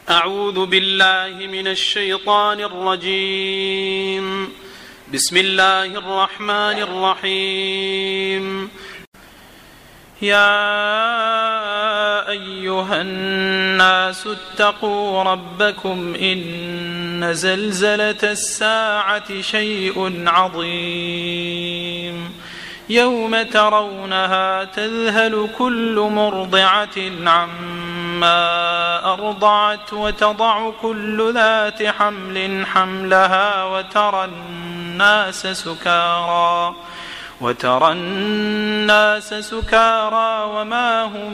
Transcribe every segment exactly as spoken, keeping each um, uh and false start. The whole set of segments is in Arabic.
أعوذ بالله من الشيطان الرجيم. بسم الله الرحمن الرحيم. يا أيها الناس اتقوا ربكم إن زلزلة الساعة شيء عظيم يوم ترونها تذهل كل مرضعة عما أرضعت وتضع كل ذات حمل حملها وترى الناس سكارى وترى الناس سكارى وما هم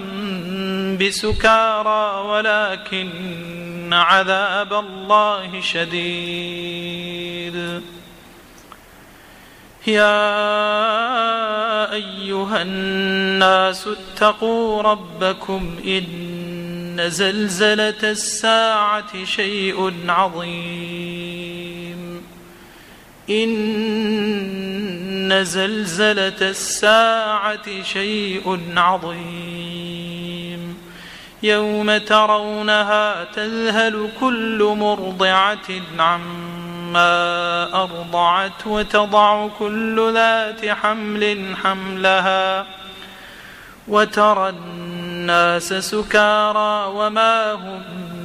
بسكارى ولكن عذاب الله شديد. يا أيها الناس اتقوا ربكم إن زلزلة الساعة شيء عظيم إن زلزلة الساعة شيء عظيم يوم ترونها تذهل كل مرضعة عما أرضعت وتضع كل ذات حمل حملها وترى الناس سكارى وما هم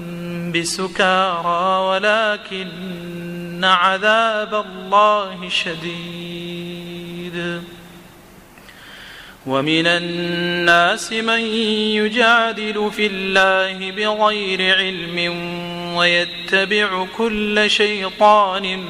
بسكارى ولكن عذاب الله شديد. ومن الناس من يجادل في الله بغير علم ويتبع كل شيطان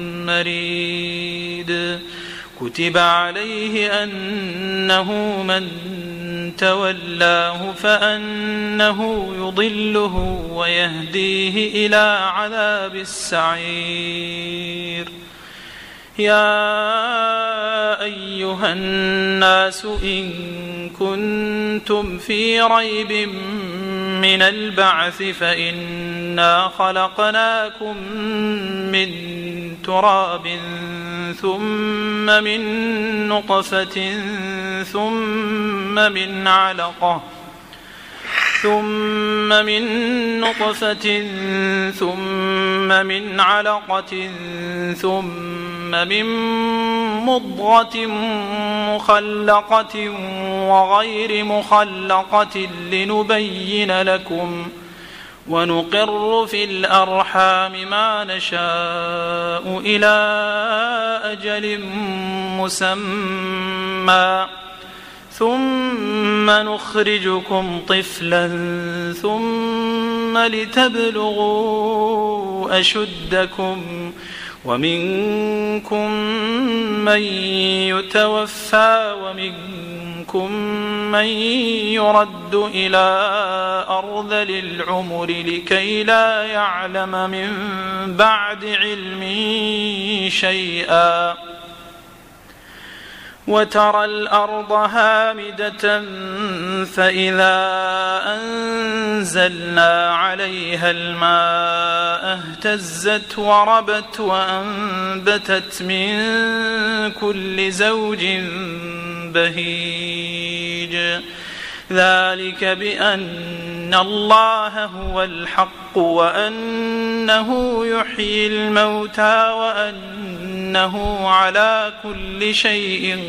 مريد. كتب عليه أنه من تولاه فأنه يضله ويهديه إلى عذاب السعير. يا أيها الناس إن كنتم في ريب من البعث فإنا خلقناكم من تراب ثم من نطفة ثم من علقة ثم من نطفة ثم من علقة ثم من مضغة مخلقة وغير مخلقة لنبين لكم ونقر في الأرحام ما نشاء إلى أجل مسمى ثم نخرجكم طفلا ثم لتبلغوا أشدكم ومنكم من يتوفى ومنكم من يرد إلى أرذل العمر لكي لا يعلم من بعد علم شيئا. وترى الأرض هامدة فإذا أنزلنا عليها الماء اهتزت وربت وأنبتت من كل زوج بهيج. ذلك بأن الله هو الحق وأنه يحيي الموتى وأنه على كل شيء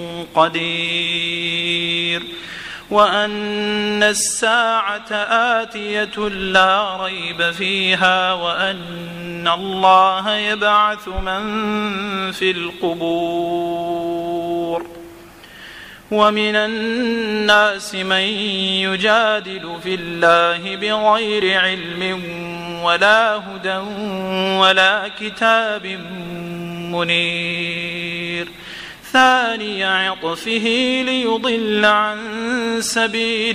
قدير وأن الساعة آتية لا ريب فيها وأن الله يبعث من في القبور. ومن الناس من يجادل في الله بغير علم ولا هدى ولا كتاب منير. ثاني عطفه ليضل عن سبيل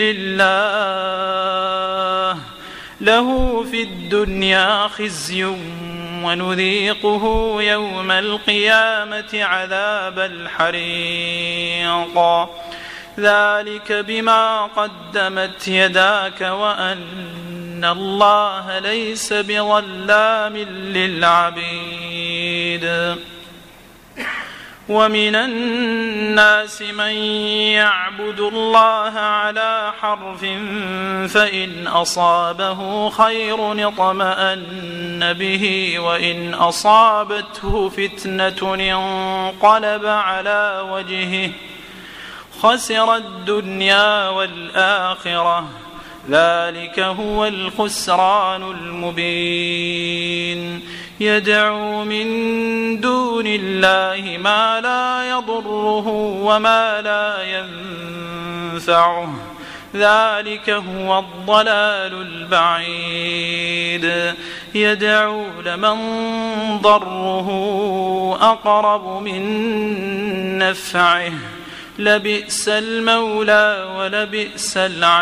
الله له في الدنيا خزي ونذيقه يوم القيامة عذاب الحريق. ذلك بما قدمت يداك وأن الله ليس بظلام للعبيد. ومن الناس من يعبد الله على حرف فإن أصابه خير اطمأن به وإن أصابته فتنة انقلب على وجهه خسر الدنيا والآخرة ذلك هو الخسران المبين يدعو من دون الله ما لا يضره وما لا ينفعه ذلك هو الضلال البعيد يدعو لمن ضره أقرب من نفعه لبئس المولى ولبئس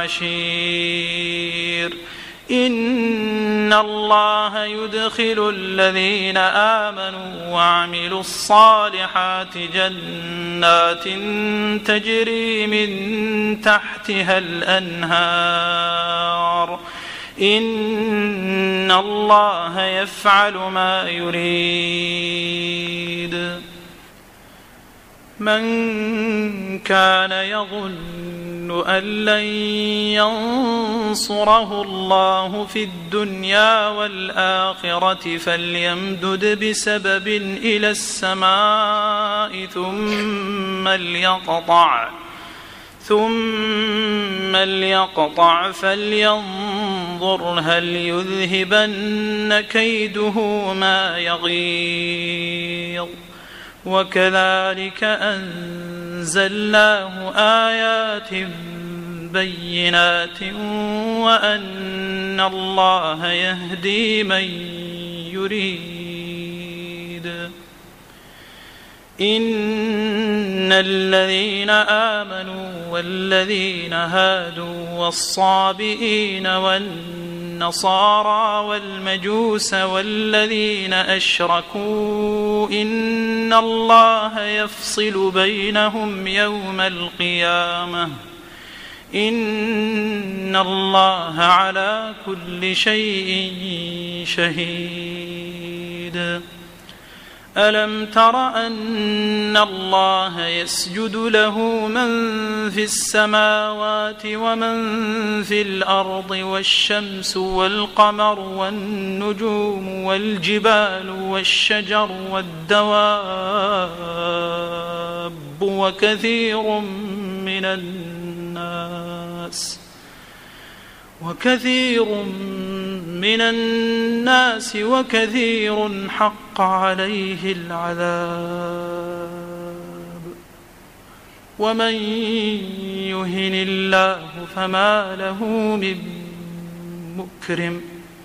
العشير إن الله يدخل الذين آمنوا وعملوا الصالحات جنات تجري من تحتها الأنهار إن الله يفعل ما يريد من كان يظن أن لن ينصره الله في الدنيا والآخرة فليمدد بسبب إلى السماء ثم ليقطع ثم ليقطع فلينظر هل يذهبن كيده ما يغيظ وكذلك أنزلناه آيات بينات وأن الله يهدي من يريد إن الذين آمنوا والذين هادوا والصابئين والنصارى والمجوس والذين أشركوا إن الله يفصل بينهم يوم القيامة إن الله على كل شيء شهيد ألم تر أن الله يسجد له من في السماوات ومن في الأرض والشمس والقمر والنجوم والجبال والشجر والدواب وكثير من الناس وكثير من الناس وكثير حق عليه العذاب ومن يهن الله فما له من مكرم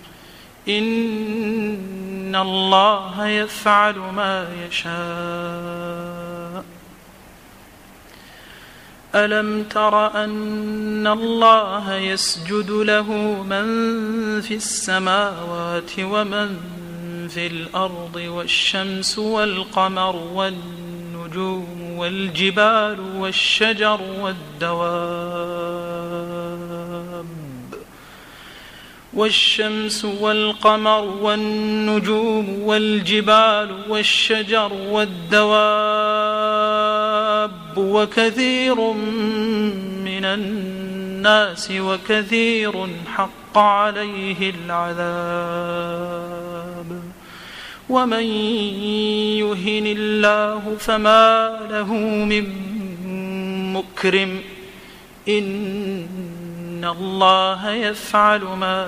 إن الله يفعل ما يشاء ألم تر أن الله يسجد له من في السماوات ومن في الأرض والشمس والقمر والنجوم والجبال والشجر والدواب والشمس والقمر والنجوم والجبال والشجر والدواب وكثير من الناس وكثير حق عليه العذاب ومن يهن الله فما له من مكرم إن الله يفعل ما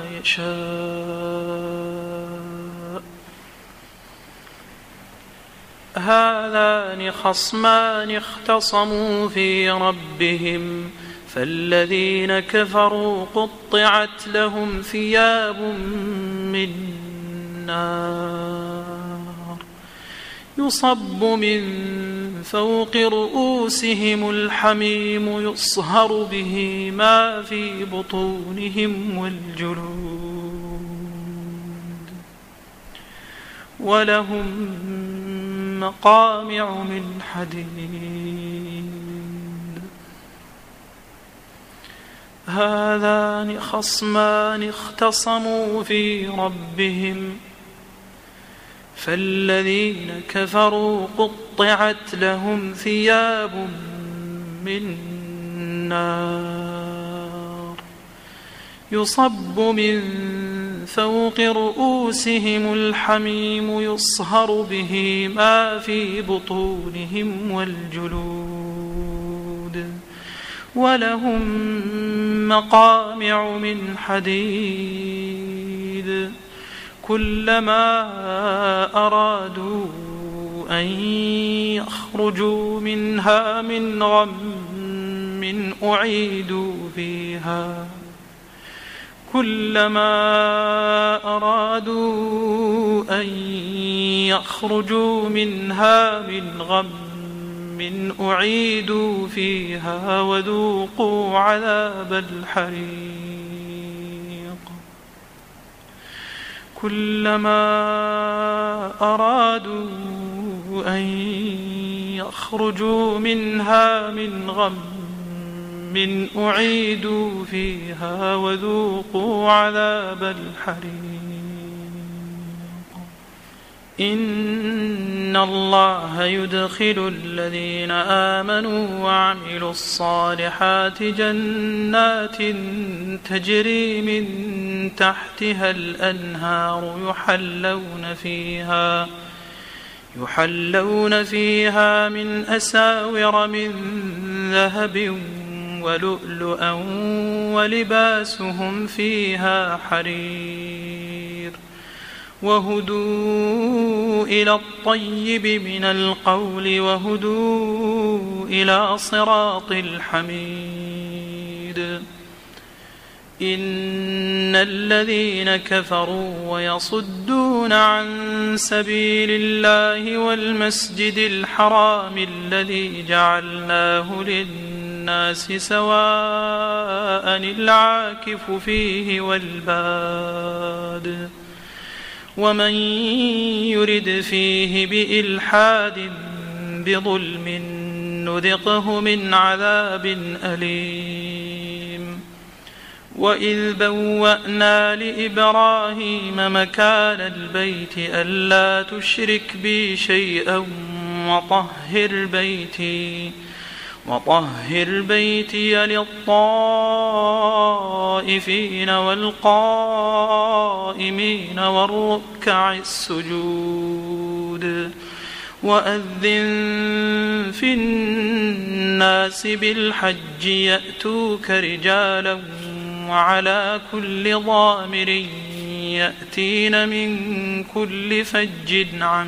يشاء هذان خصمان اختصموا في ربهم فالذين كفروا قطعت لهم ثياب من نار يصب من فوق رؤوسهم الحميم يصهر به ما في بطونهم والجلود ولهم مقامع من حديد هذان خصمان اختصموا في ربهم فالذين كفروا قطعت لهم ثياب من نار يصب من فوق رؤوسهم الحميم يصهر به ما في بطونهم والجلود ولهم مقامع من حديد كلما أرادوا أن يخرجوا منها من غم أعيدوا فيها كلما أرادوا أن يخرجوا منها من غم أعيدوا فيها وذوقوا عذاب الحريق كلما أرادوا أن يخرجوا منها من غم أعيدوا فيها وذوقوا عذاب الحريق إن الله يدخل الذين آمنوا وعملوا الصالحات جنات تجري من تحتها الأنهار يحلون فيها يحلون فيها من أساور من ذهب ولؤلؤا ولباسهم فيها حرير وهدوا إلى الطيب من القول وهدوا إلى صراط الحميد إن الذين كفروا ويصدون عن سبيل الله والمسجد الحرام الذي جعلناه للناس سواء العاكف فيه والباد ومن يرد فيه بإلحاد بظلم نذقه من عذاب أليم وإذ بوأنا لإبراهيم مكان البيت ألا تشرك بي شيئا وطهر بيتي وطهر بيتي للطائفين والقائمين والركع السجود وأذن في الناس بالحج يأتوك رجالا وعلى كل ضامر يأتين من كل فج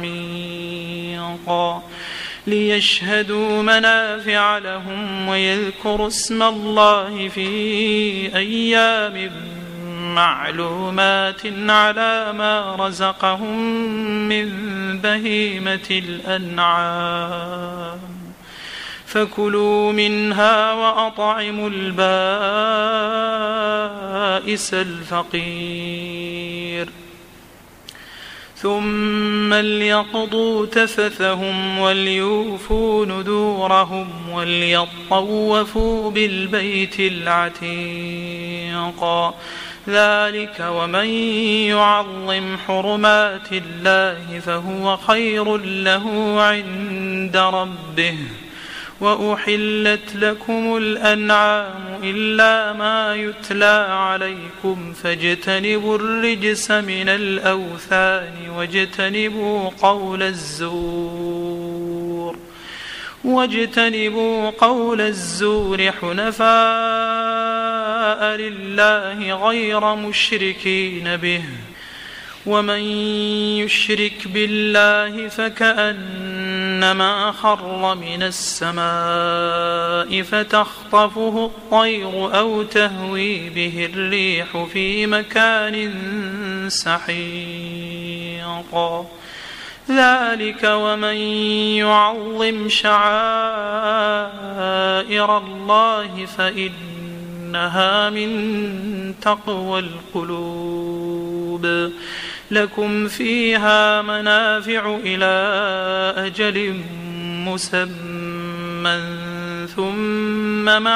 عميق ليشهدوا منافع لهم ويذكروا اسم الله في أيام معلومات على ما رزقهم من بهيمة الأنعام فكلوا منها وأطعموا البائس الفقير ثم ليقضوا تفثهم وليوفوا نذورهم وليطوفوا بالبيت العتيق ذلك ومن يعظم حرمات الله فهو خير له عند ربه وأحلت لكم الأنعام إلا ما يتلى عليكم فاجتنبوا الرجس من الأوثان واجتنبوا قول الزور واجتنبوا قول الزور حنفاء لله غير مشركين به ومن يشرك بالله فكأنما خر من السماء فتخطفه الطير أو تهوي به الريح في مكان سحيق ذلك ومن يعظم شعائر الله فإنها من تقوى القلوب لكم فيها منافع إلى أجل مسمى ثم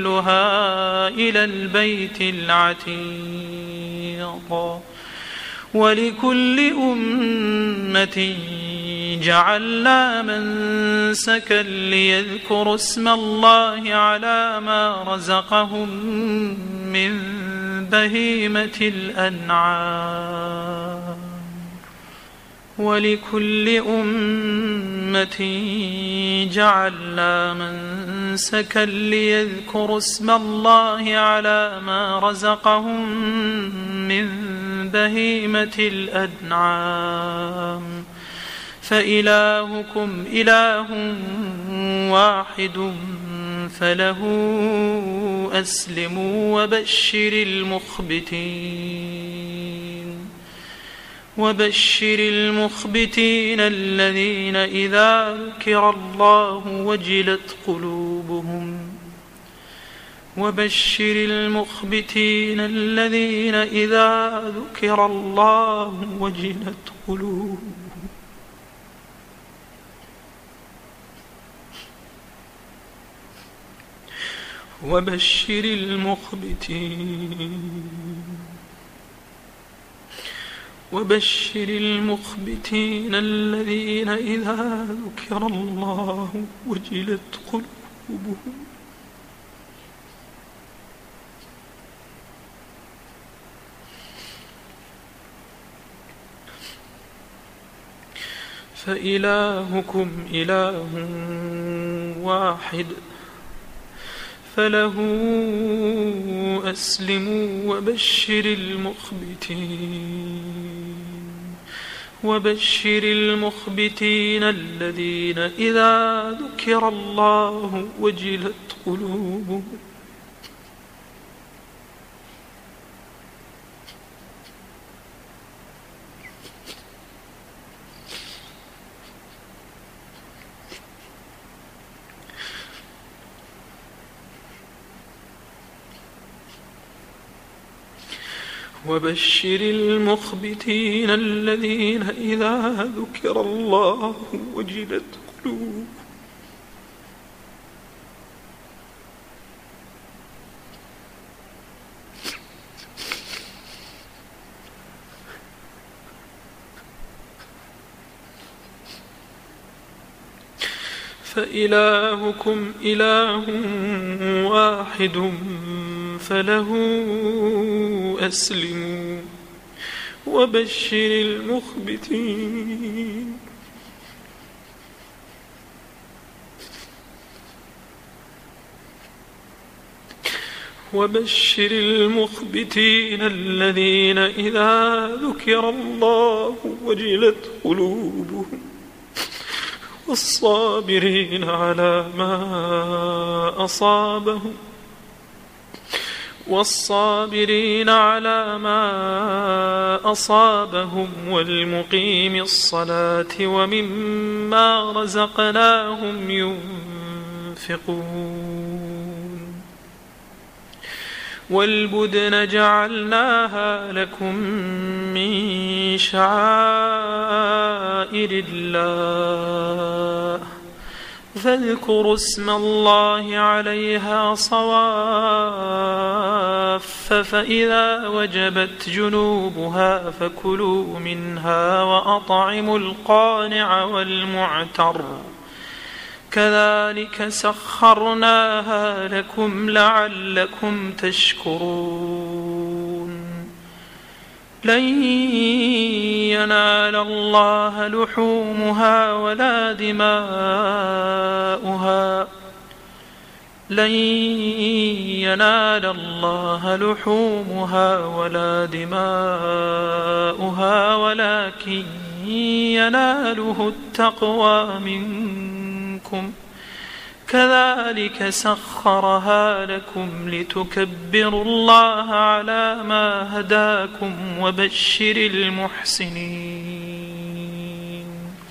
محلها إلى البيت العتيق ولكل أمة جعلنا منسكا ليذكروا اسم الله على ما رزقهم من بهيمة الأنعام ولكل أمة جعلنا منسكا ليذكروا اسم الله على ما رزقهم من بهيمة الأنعام فإلهكم إله واحد فله أسلموا وبشر المخبتين وبشر المخبتين الذين إذا ذكر الله وجلت قلوبهم وبشر المخبتين الذين إذا ذكر الله وجلت قلوبهم وبشر المخبتين وبشر المخبتين الذين إذا ذكر الله وجلت قلوبهم فإلهكم إله واحد فله أسلموا وبشر المخبتين وبشر المخبتين الذين إذا ذكر الله وجلت قلوبهم وبشر المخبتين الذين إذا ذكر الله وجلت قلوبهم فإلهكم إله واحد فله أسلموا وبشر المخبتين وبشر المخبتين الذين إذا ذكر الله وجلت قلوبهم والصابرين على ما أصابهم والصابرين على ما أصابهم والمقيم الصلاة ومما رزقناهم ينفقون والبدن جعلناها لكم من شعائر الله فاذكروا اسم الله عليها صواف فإذا وجبت جنوبها فكلوا منها وأطعموا القانع والمعتر كذلك سخرناها لكم لعلكم تشكرون لن ينال الله لحومها ولا دماؤها لن ينال الله لحومها ولا دماؤها ولكن يناله التقوى منكم كذلك سخرها لكم لتكبروا الله على ما هداكم وبشر المحسنين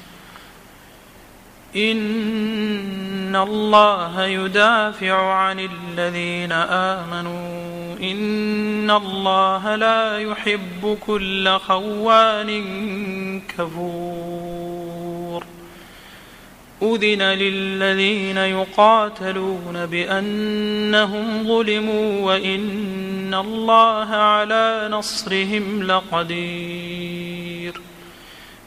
إن الله يدافع عن الذين آمنوا إن الله لا يحب كل خوان كفور أذن للذين يقاتلون بأنهم ظلموا وإن الله على نصرهم لقدير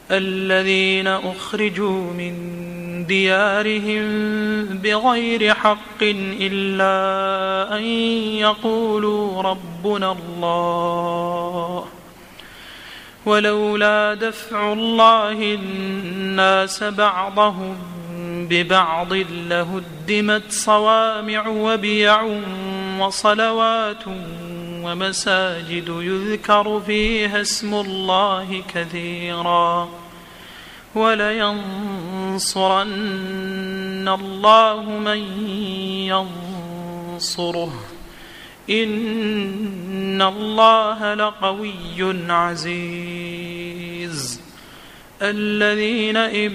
الذين أخرجوا من ديارهم بغير حق إلا أن يقولوا ربنا الله ولولا دفع الله الناس بعضهم ببعض لهدمت صوامع وبيع وصلوات ومساجد يذكر فيها اسم الله كثيرا ولينصرن الله من ينصره إن الله لقوي عزيز الذين إن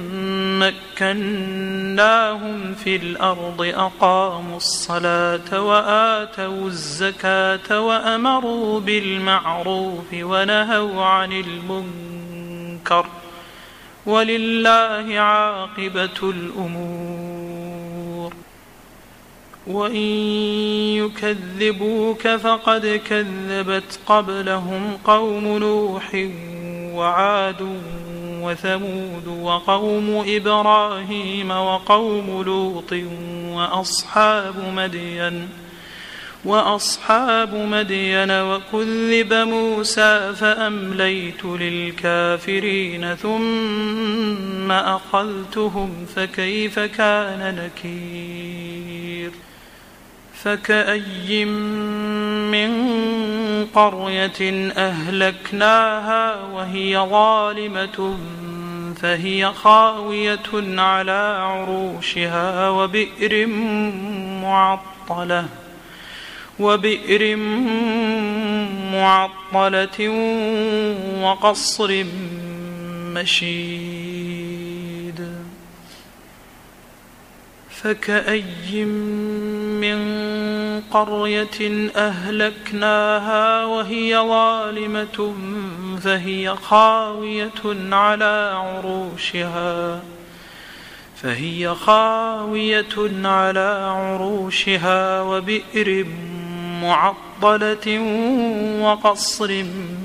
مكناهم في الأرض أقاموا الصلاة وآتوا الزكاة وأمروا بالمعروف ونهوا عن المنكر ولله عاقبة الأمور وإن يكذبوك فقد كذبت قبلهم قوم نوح وعاد وثمود وقوم إبراهيم وقوم لوط وأصحاب مدين وأصحاب مدين وكذب موسى فأمليت للكافرين ثم أخذتهم فكيف كان نكير فكأي من قرية أهلكناها وهي ظالمة فهي خاوية على عروشها وبئر معطلة وبئر معطلة وقصر مشيد فكأي من قرية أهلكناها وهي ظالمة فهي خاوية على عروشها فهي خاوية على عروشها وبئر معطلة وقصر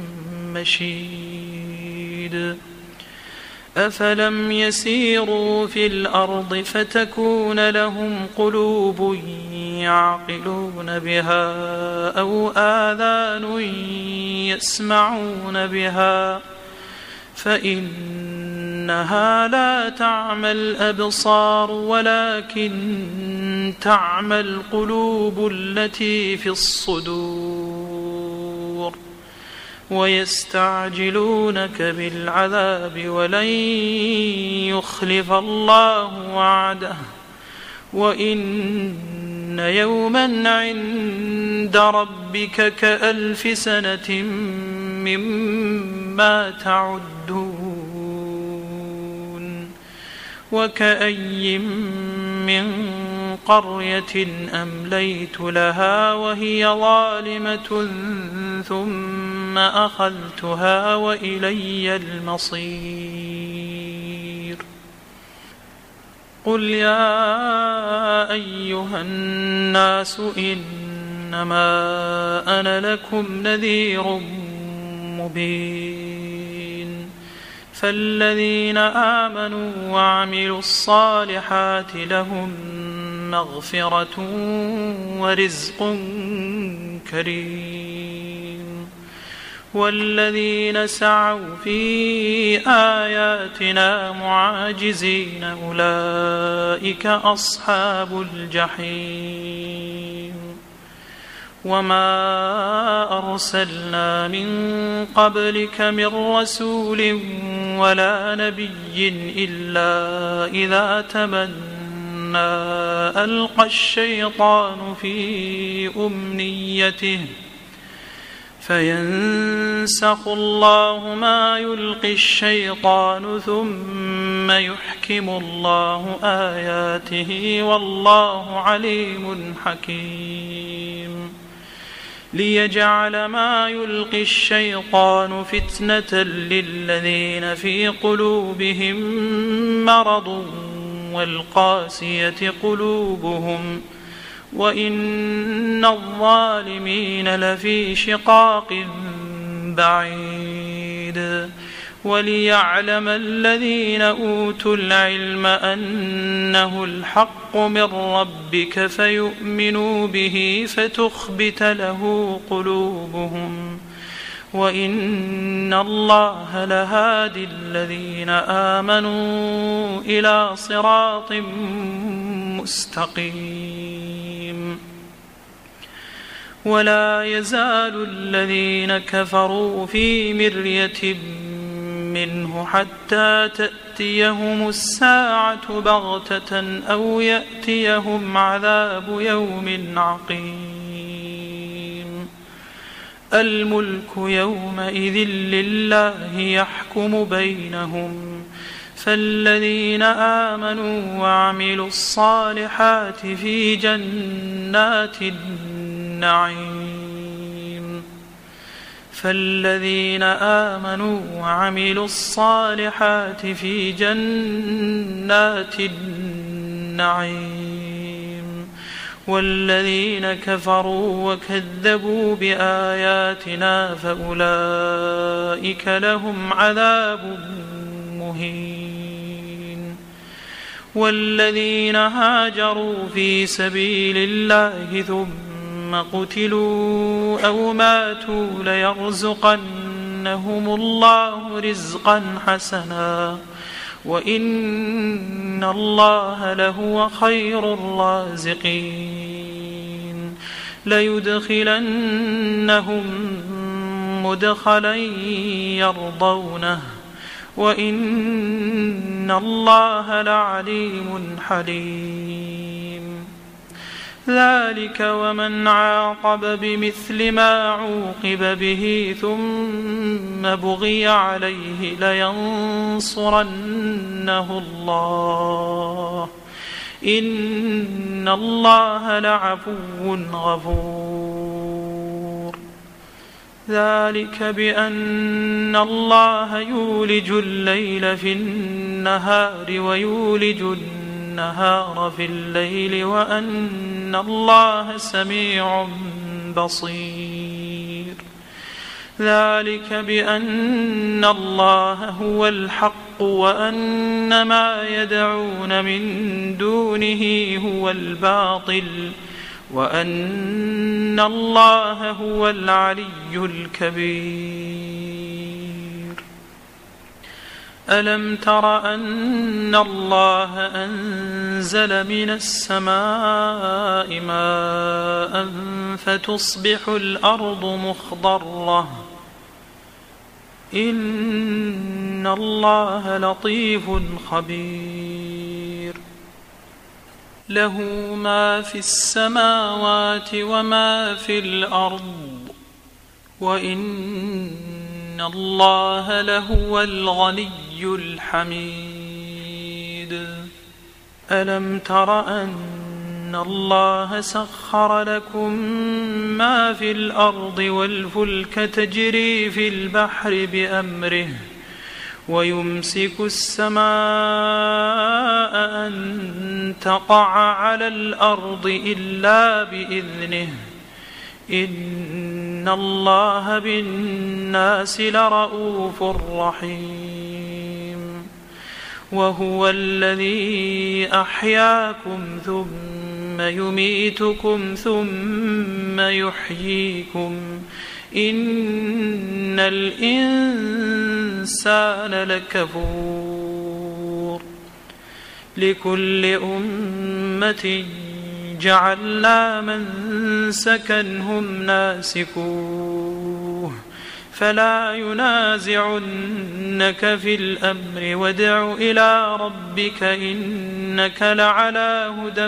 مشيد أفلم يسيروا في الأرض فتكون لهم قلوب يعقلون بها أو آذان يسمعون بها فإنها لا تعمى الأبصار ولكن تعمى القلوب التي في الصدور ويستعجلونك بالعذاب ولن يخلف الله وعده وإن يوما عند ربك كألف سنة مما تعدون وكأي من قرية أمليت لها وهي ظالمة ثم أخذتها وإلي المصير قل يا أيها الناس إنما أنا لكم نذير مبين فالذين آمنوا وعملوا الصالحات لهم مغفرة ورزق كريم والذين سعوا في آياتنا معاجزين أولئك أصحاب الجحيم وما أرسلنا من قبلك من رسول ولا نبي إلا إذا تمنى ألقى الشيطان في أمنيته فينسخ الله ما يلقي الشيطان ثم يحكم الله آياته والله عليم حكيم ليجعل ما يلقي الشيطان فتنة للذين في قلوبهم مرض والقاسية قلوبهم وإن الظالمين لفي شقاق بعيد وليعلم الذين أوتوا العلم أنه الحق من ربك فيؤمنوا به فتخبت له قلوبهم وإن الله لهادي الذين آمنوا إلى صراط مستقيم. ولا يزال الذين كفروا في مرية منه حتى تأتيهم الساعة بغتة أو يأتيهم عذاب يوم عقيم. الملك يومئذ لله يحكم بينهم فالذين آمنوا وعملوا الصالحات في جنات النعيم فالذين آمنوا وعملوا الصالحات في جنات النعيم والذين كفروا وكذبوا بآياتنا فأولئك لهم عذاب مهين. والذين هاجروا في سبيل الله ثم قتلوا أو ماتوا ليرزقنهم الله رزقا حسنا وإن الله لهو خير الرازقين. ليدخلنهم مدخلا يرضونه وإن الله لعليم حليم. ذلك ومن عاقب بمثل ما عوقب به ثم بغي عليه لينصرنه الله إن الله لعفو غفور. ذلك بأن الله يولج الليل في النهار ويولج النهار في الليل وأن الله سميع بصير. ذلك بأن الله هو الحق وأن ما يدعون من دونه هو الباطل وأن الله هو العلي الكبير. ألم تر أن الله أنزل من السماء ماء فتصبح الأرض مخضرة إن الله لطيف خبير. له ما في السماوات وما في الأرض وإن الله لهو الغني الحميد. ألم تر أن الله سخر لكم ما في الأرض والفلك تجري في البحر بأمره ويمسك السماء أن تقع على الأرض إلا بإذنه إن الله بالناس لرءوف رحيم. وهو الذي أحياكم ثم يميتكم ثم يحييكم إن الإنسان لكفور. لكل أمة جعلنا منسكا هم ناسكوه فلا ينازعنك في الأمر وادع إلى ربك إنك لعلى هدى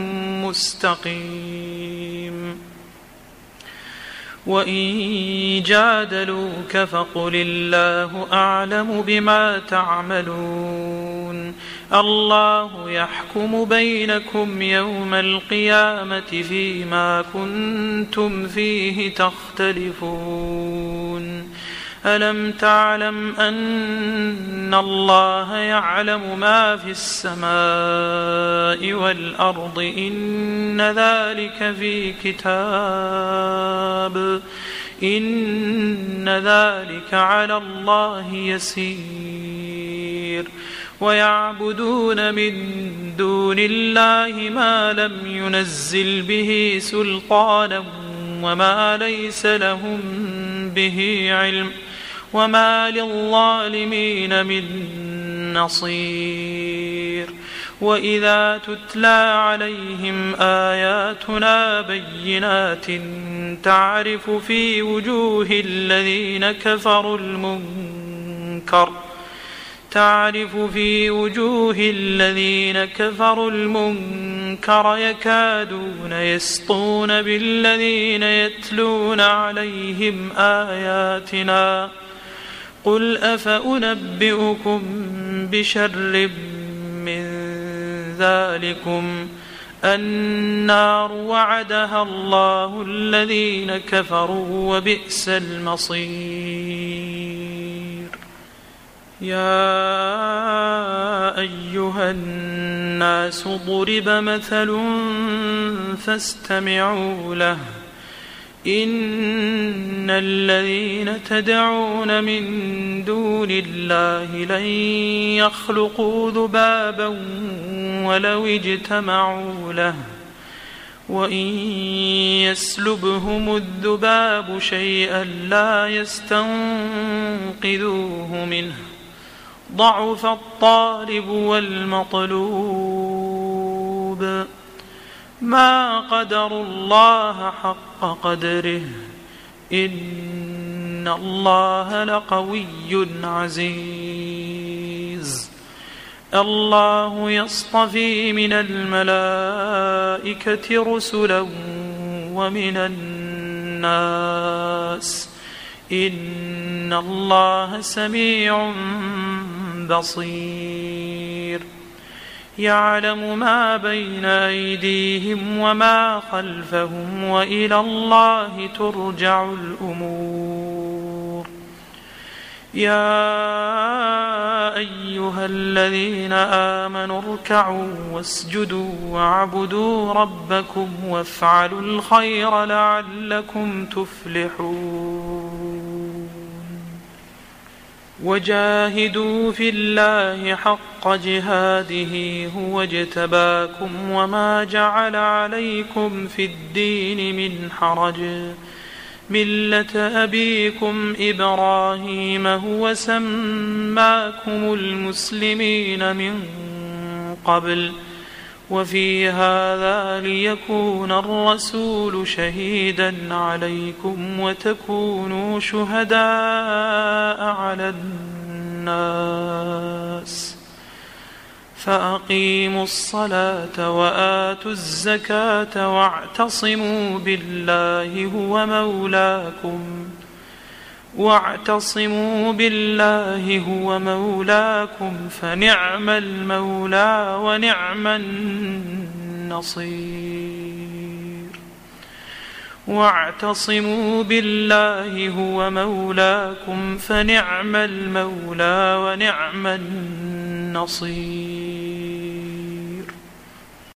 مستقيم. وإن جادلوك فقل الله أعلم بما تعملون الله يحكم بينكم يوم القيامة فيما كنتم فيه تختلفون. ألم تعلم أن الله يعلم ما في السماء والأرض إن ذلك في كتاب إن ذلك على الله يسير. ويعبدون من دون الله ما لم ينزل به سلطانا وما ليس لهم به علم وما للظالمين من نصير. وإذا تتلى عليهم آياتنا بينات تعرف في وجوه الذين كفروا المنكر تعرف في وجوه الذين كفروا المنكر يكادون يسطون بالذين يتلون عليهم آياتنا. قل أفأنبئكم بشر من ذلكم النار وعدها الله الذين كفروا وبئس المصير. يا أيها الناس ضرب مثل فاستمعوا له. إن الذين تدعون من دون الله لن يخلقوا ذبابا ولو اجتمعوا له وإن يسلبهم الذباب شيئا لا يستنقذوه منه ضعف الطالب والمطلوب. ما قدروا الله حق قدره إن الله لقوي عزيز. الله يصطفي من الملائكة رسلا ومن الناس إن الله سميع بصير. يعلم ما بين أيديهم وما خلفهم وإلى الله ترجع الأمور. يا أيها الذين آمنوا اركعوا واسجدوا واعبدوا ربكم وافعلوا الخير لعلكم تفلحون. وجاهدوا في الله حق جهاده هو اجتباكم وما جعل عليكم في الدين من حرج ملة أبيكم إبراهيم هو سماكم المسلمين من قبل وفي هذا ليكون الرسول شهيدا عليكم وتكونوا شهداء على الناس. فأقيموا الصلاة وآتوا الزكاة واعتصموا بالله هو مولاكم واعتصموا بالله هو مولاكم فنعم المولى ونعم النصير. واعتصموا بالله هو مولاكم فنعم المولى ونعم النصير.